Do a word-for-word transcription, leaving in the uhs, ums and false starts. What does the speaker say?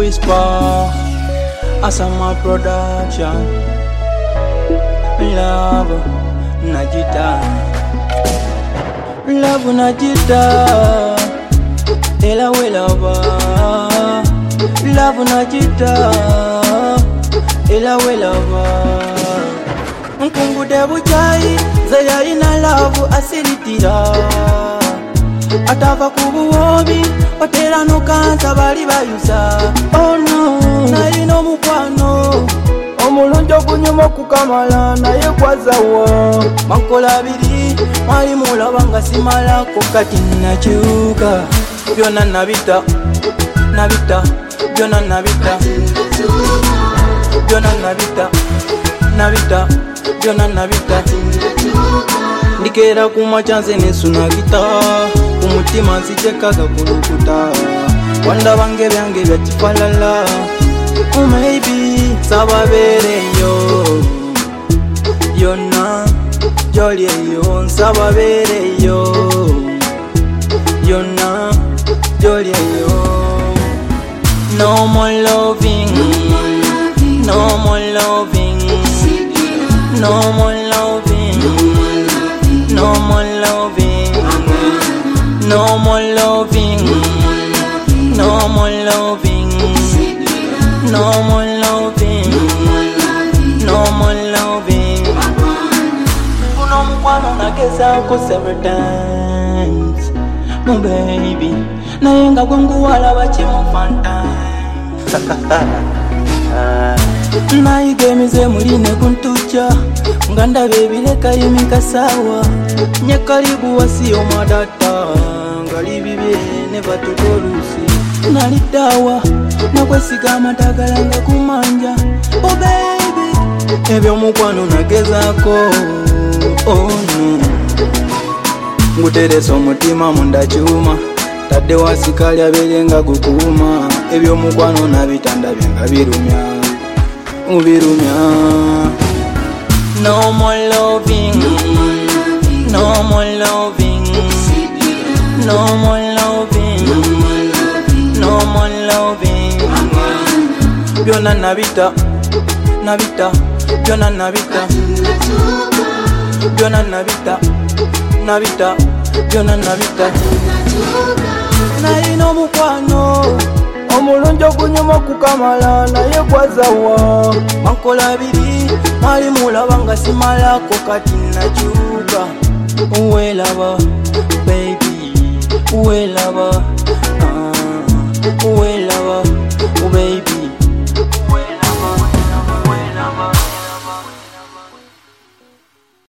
Whisper, Asama Production. Love Najita, Love Najita, Ela we love, Love Najita, Ela we love. Nkungu de buchai, zaya ina love asiritira. Atava kubuobi, otera no kansa bali bayusa. Oh no, na ino mukwano. Omulunjo kunyuma kukamala na ye kwazawo. Mankola biri, mali mulabanga simala kokati nachuka. Byona nabita, nabita, byona nabita. Byona nabita, nabita, byona nabita. Ndikera kuma chance nesuna gita. Umutima nsichekaga kulukuta. Wanda bange byange byachifalala. Oh maybe sababere yo. Yona jolly yo sababere yo. Yona jolly yo. No more loving, no more loving, no more loving, no more loving, no more loving, no more loving, no more loving, no more loving. Uno mukwano nageza ko several times, my baby. Na yenga kwangu wala bachimu fanta. Na igemize muline kuntucha. Nganda baby leka yimika sawa. Nye karibu wasiyo madata. Ngalibi be never tukolusi. Nalitawa na kwesiga matagalanga kumanja. Oh baby, ebyo mukwano nagezako. Oh no, nguteresa omutima munda chuma. Tadde wasikali aberenga gukuma. Ebyo mukwano nabitanda byenga birumya, ubirumya. No more loving, no more loving, no more loving, no more loving. Byona nabita, nabita, byona nabita, byona nabita, nabita, byona nabita. Na ino mukwano, omulunjo kunyuma kukamala na ye kwazawa. Mankola biri, mali mulabanga simala kokati nachuka. Uwe lava, baby, uwe lava, uh, uwe